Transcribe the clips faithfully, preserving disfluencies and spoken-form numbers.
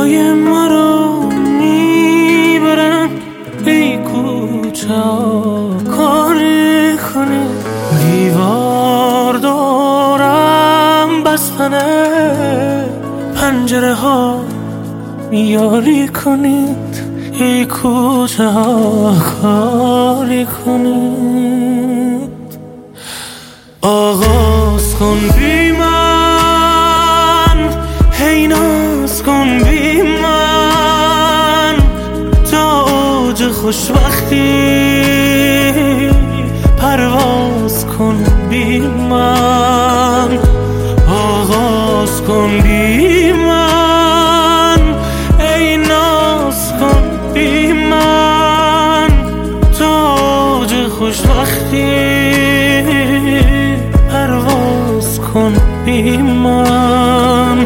جای ما رو میبرن، ای کوچه کاری کنی، دیوار دورم بستنه، پنجره ها یاری کنید، ای کوچه ها کاری کنید. آغاز کن بی من، هی ناز کن بی من، تا اوج خوشبختی پرواز کن بی من. آغاز کن بی من، ای ناز کن بی من، تا اوج خوشبختی پرواز کن بی من.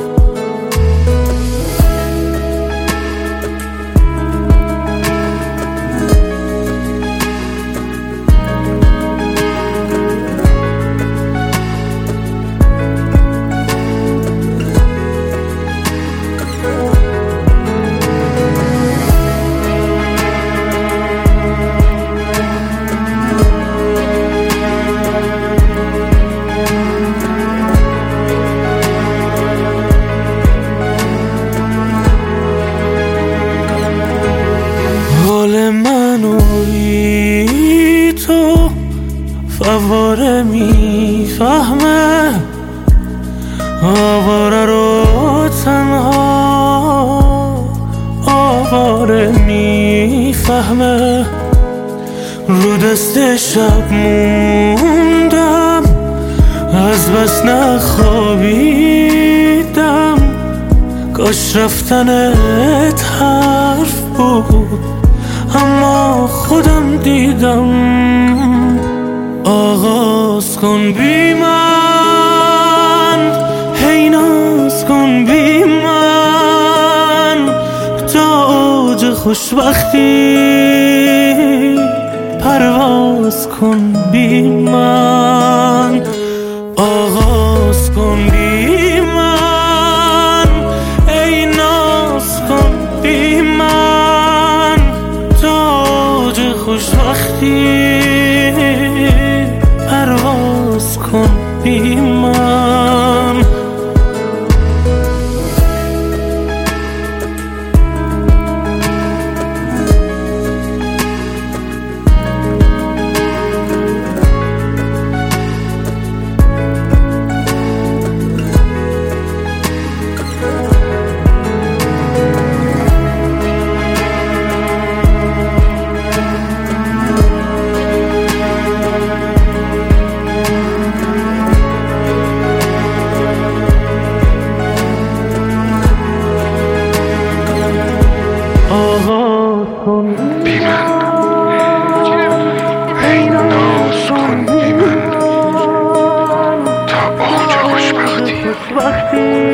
حال من و بی تو فواره میفهمه، آواره رو تنها آواره میفهمه. رو دست شب موندم، از بس نخوابیدم، کاش رفتنت حرف بود اما خودم دیدم. آغاز کن بی من، هی ناز کن بی من، تا اوج خوشبختی پرواز کن بی من. آغاز کن بی من، ای ناز کن بی من، تا اوج خوشبختی پرواز کن بی من. آغاز کن بی من، ای ناز کن بی من، تا اوج خوشبختی